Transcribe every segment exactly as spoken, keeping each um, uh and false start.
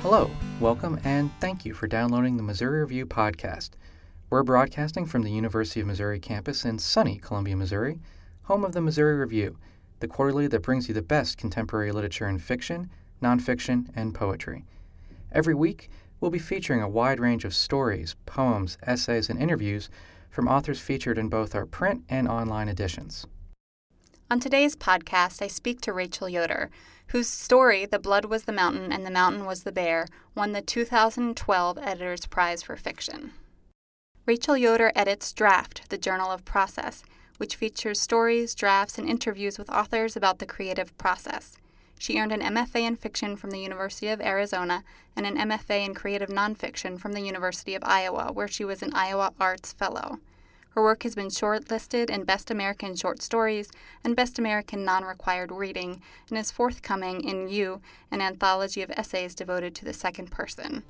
Hello, welcome, and thank you for downloading the Missouri Review podcast. We're broadcasting from the University of Missouri campus in sunny Columbia, Missouri, home of the Missouri Review, the quarterly that brings you the best contemporary literature in fiction, nonfiction, and poetry. Every week, we'll be featuring a wide range of stories, poems, essays, and interviews from authors featured in both our print and online editions. On today's podcast, I speak to Rachel Yoder, whose story, The Blood Was the Mountain and the Mountain Was the Bear, won the two thousand twelve Editor's Prize for Fiction. Rachel Yoder edits Draft, the Journal of Process, which features stories, drafts, and interviews with authors about the creative process. She earned an M F A in Fiction from the University of Arizona and an M F A in Creative Nonfiction from the University of Iowa, where she was an Iowa Arts Fellow. Her work has been shortlisted in Best American Short Stories and Best American Non-Required Reading, and is forthcoming in You, an anthology of essays devoted to the second person.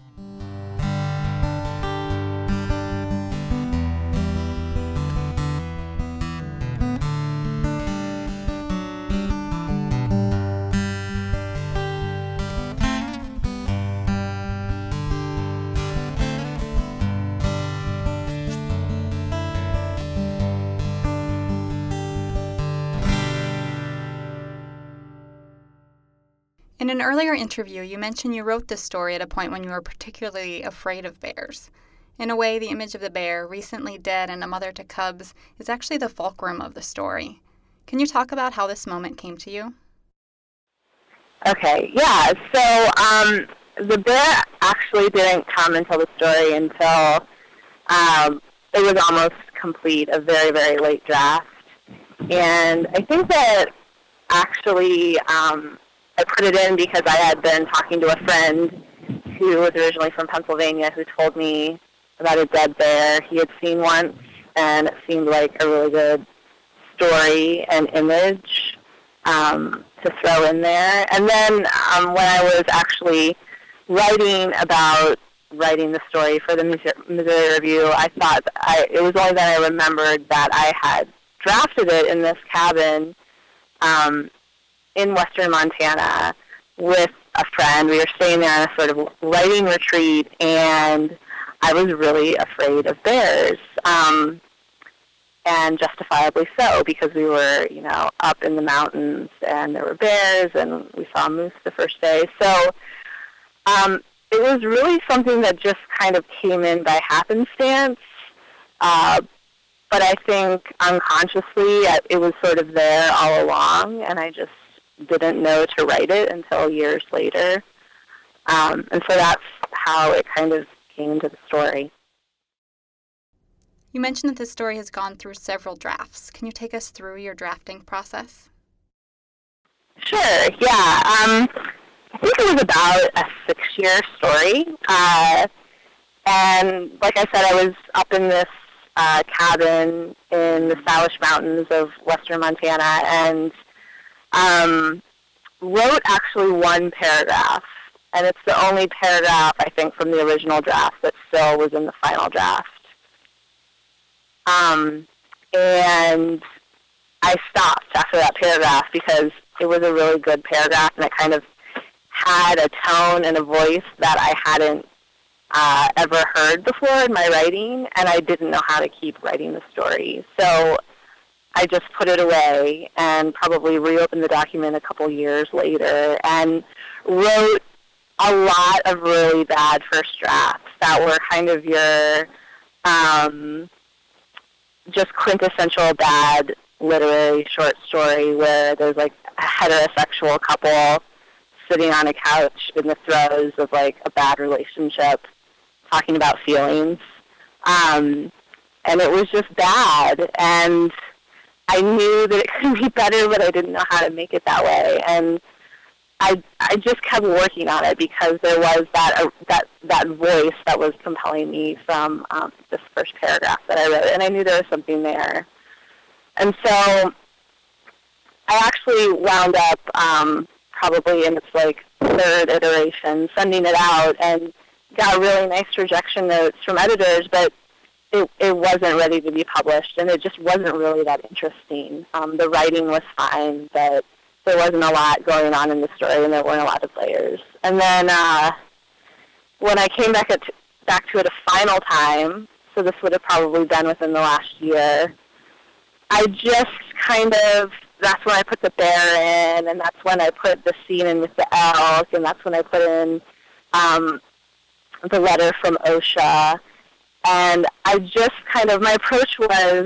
In an earlier interview, you mentioned you wrote this story at a point when you were particularly afraid of bears. In a way, the image of the bear, recently dead and a mother to cubs, is actually the fulcrum of the story. Can you talk about how this moment came to you? Okay, yeah. So um, the bear actually didn't come until the story until um, it was almost complete, a very, very late draft. And I think that actually um, I put it in because I had been talking to a friend who was originally from Pennsylvania who told me about a dead bear he had seen once, and it seemed like a really good story and image um, to throw in there. And then um, when I was actually writing about writing the story for the Missouri Review, I thought I, it was only then I remembered that I had drafted it in this cabin um, in western Montana with a friend. We were staying there on a sort of writing retreat, and I was really afraid of bears, um, and justifiably so, because we were, you know, up in the mountains, and there were bears, and we saw a moose the first day. So um, it was really something that just kind of came in by happenstance, uh, but I think unconsciously it was sort of there all along, and I just didn't know to write it until years later. Um, and so that's how it kind of came into the story. You mentioned that this story has gone through several drafts. Can you take us through your drafting process? Sure, yeah. Um, I think it was about a six-year story. Uh, and like I said, I was up in this uh, cabin in the Salish Mountains of western Montana, and Um, wrote actually one paragraph, and it's the only paragraph, I think, from the original draft that still was in the final draft. Um, and I stopped after that paragraph because it was a really good paragraph, and it kind of had a tone and a voice that I hadn't uh, ever heard before in my writing, and I didn't know how to keep writing the story. So I just put it away and probably reopened the document a couple years later and wrote a lot of really bad first drafts that were kind of your um, just quintessential bad literary short story where there's like a heterosexual couple sitting on a couch in the throes of like a bad relationship talking about feelings. Um, and it was just bad, and I knew that it could be better, but I didn't know how to make it that way. And I I just kept working on it because there was that uh, that that voice that was compelling me from um, this first paragraph that I wrote, and I knew there was something there. And so I actually wound up um, probably in its like third iteration sending it out and got really nice rejection notes from editors, but It, it wasn't ready to be published, and it just wasn't really that interesting. Um, the writing was fine, but there wasn't a lot going on in the story, and there weren't a lot of layers. And then uh, when I came back at, back to it a final time, so this would have probably been within the last year, I just kind of, that's when I put the bear in, and that's when I put the scene in with the elk, and that's when I put in um, the letter from OSHA. And I just kind of, my approach was,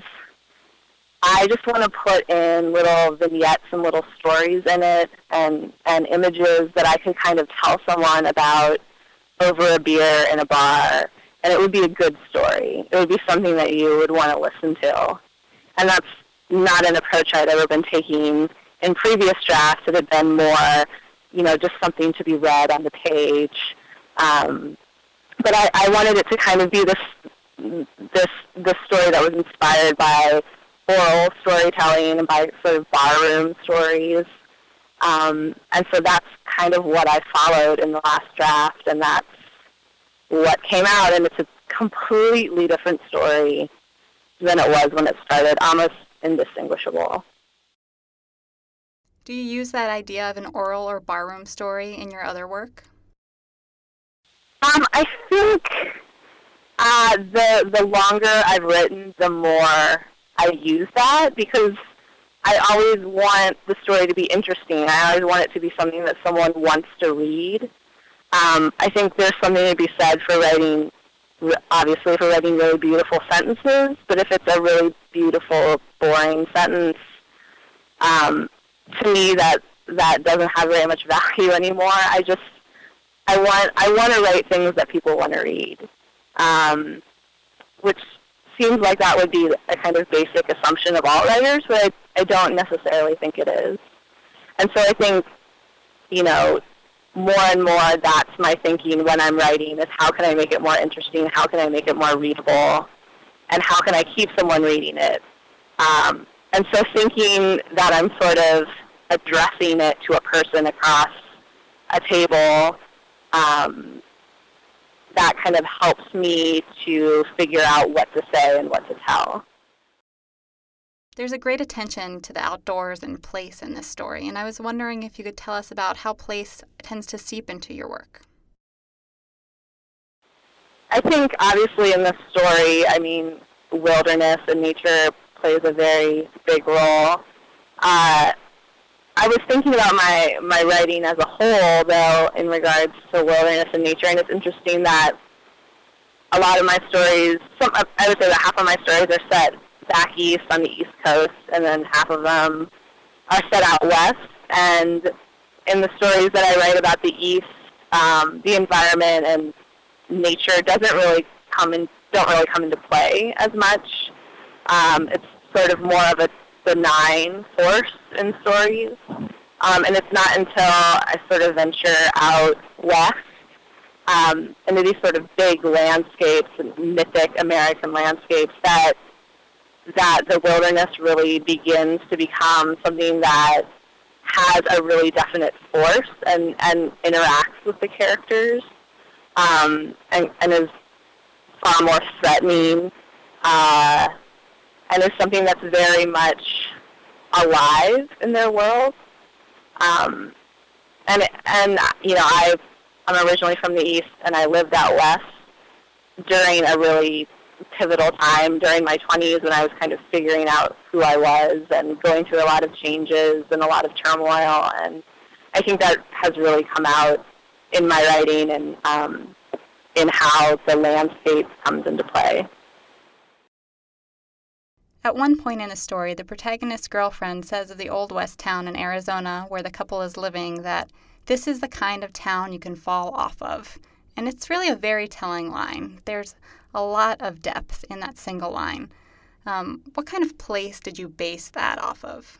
I just want to put in little vignettes and little stories in it, and, and images that I could kind of tell someone about over a beer in a bar, and it would be a good story. It would be something that you would want to listen to. And that's not an approach I'd ever been taking in previous drafts. It had been more, you know, just something to be read on the page. Um, but I, I wanted it to kind of be this, this, this story that was inspired by oral storytelling and by sort of barroom stories. Um, and so that's kind of what I followed in the last draft, and that's what came out. And it's a completely different story than it was when it started, almost indistinguishable. Do you use that idea of an oral or barroom story in your other work? Um, I think uh, the the longer I've written, the more I use that, because I always want the story to be interesting. I always want it to be something that someone wants to read. Um, I think there's something to be said for writing, obviously for writing really beautiful sentences, but if it's a really beautiful, boring sentence, um, to me that that doesn't have very much value anymore. I just, I want I want to write things that people want to read, um, which seems like that would be a kind of basic assumption of all writers, but I, I don't necessarily think it is. And so I think, you know, more and more that's my thinking when I'm writing, is how can I make it more interesting, how can I make it more readable, and how can I keep someone reading it. Um, and so thinking that I'm sort of addressing it to a person across a table, um, that kind of helps me to figure out what to say and what to tell. There's a great attention to the outdoors and place in this story, and I was wondering if you could tell us about how place tends to seep into your work. I think obviously in this story, I mean, wilderness and nature plays a very big role. Uh, I was thinking about my, my writing as a whole, though, in regards to wilderness and nature, and it's interesting that a lot of my stories, some, I would say that half of my stories are set back east on the East Coast, and then half of them are set out west. And in the stories that I write about the East, um, the environment and nature doesn't really come in, don't really come into play as much. Um, it's sort of more of a benign force in stories. Um, and it's not until I sort of venture out west um, into these sort of big landscapes and mythic American landscapes that that the wilderness really begins to become something that has a really definite force and, and interacts with the characters, um, and, and is far more threatening, uh, and is something that's very much alive in their world. Um, and, and you know, I, I'm originally from the East, and I lived out west during a really pivotal time during my twenties when I was kind of figuring out who I was and going through a lot of changes and a lot of turmoil. And I think that has really come out in my writing and um, in how the landscape comes into play. At one point in the story, the protagonist's girlfriend says of the Old West town in Arizona where the couple is living that this is the kind of town you can fall off of. And it's really a very telling line. There's a lot of depth in that single line. Um, what kind of place did you base that off of?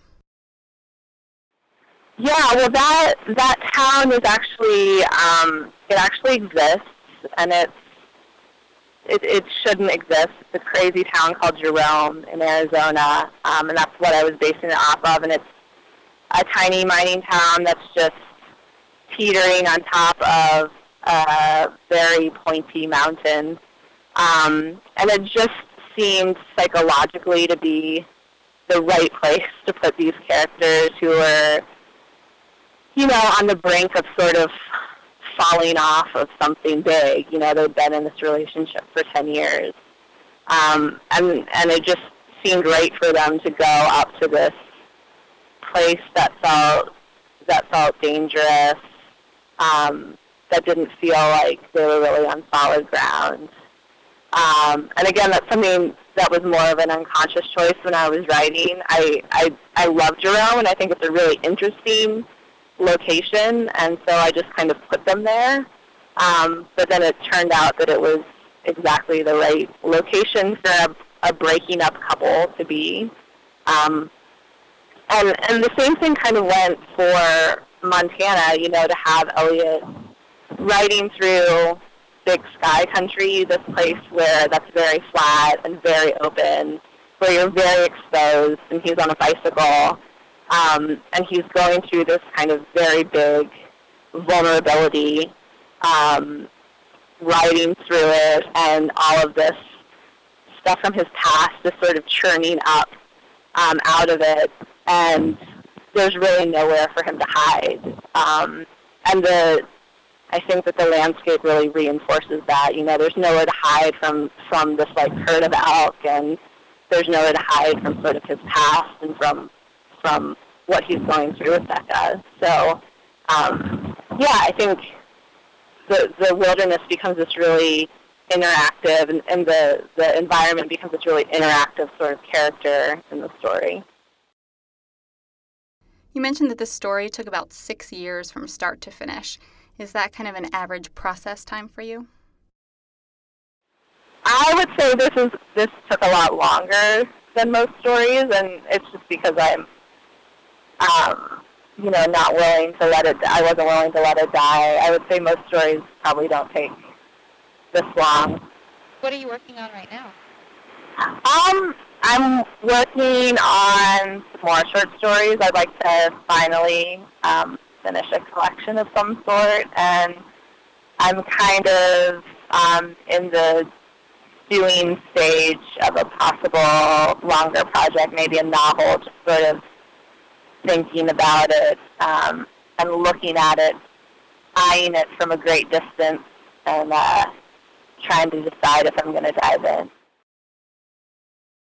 Yeah, well, that that town is actually um, it actually exists, and it's it, it shouldn't exist. It's a crazy town called Jerome in Arizona, um, and that's what I was basing it off of. And it's a tiny mining town that's just teetering on top of a very pointy mountain. Um, and it just seemed psychologically to be the right place to put these characters who are, you know, on the brink of sort of falling off of something big. You know, they'd been in this relationship for ten years. Um, and, and it just seemed right for them to go up to this place that felt, that felt dangerous, um, that didn't feel like they were really on solid ground. Um, and again, that's something that was more of an unconscious choice when I was writing. I, I, I love Jerome, and I think it's a really interesting location, and so I just kind of put them there. Um, but then it turned out that it was exactly the right location for a, a breaking up couple to be. Um, and, and the same thing kind of went for Montana, you know, to have Elliot riding through Big Sky Country, this place where that's very flat and very open, where you're very exposed, and he's on a bicycle, um, and he's going through this kind of very big vulnerability, um, riding through it, and all of this stuff from his past is sort of churning up um, out of it, and there's really nowhere for him to hide. Um, and the I think that the landscape really reinforces that. You know, there's nowhere to hide from, from this, like, herd of elk, and there's nowhere to hide from sort of his past and from from what he's going through with Becca. So, um, yeah, I think the the wilderness becomes this really interactive, and, and the, the environment becomes this really interactive sort of character in the story. You mentioned that this story took about six years from start to finish. Is that kind of an average process time for you? I would say this is this took a lot longer than most stories, and it's just because I'm, um, you know, not willing to let it. I wasn't willing to let it die. I would say most stories probably don't take this long. What are you working on right now? Um, I'm working on more short stories. I'd like to finally um, finish a collection of some sort, and I'm kind of um, in the doing stage of a possible longer project, maybe a novel, just sort of thinking about it um, and looking at it, eyeing it from a great distance, and uh, trying to decide if I'm going to dive in.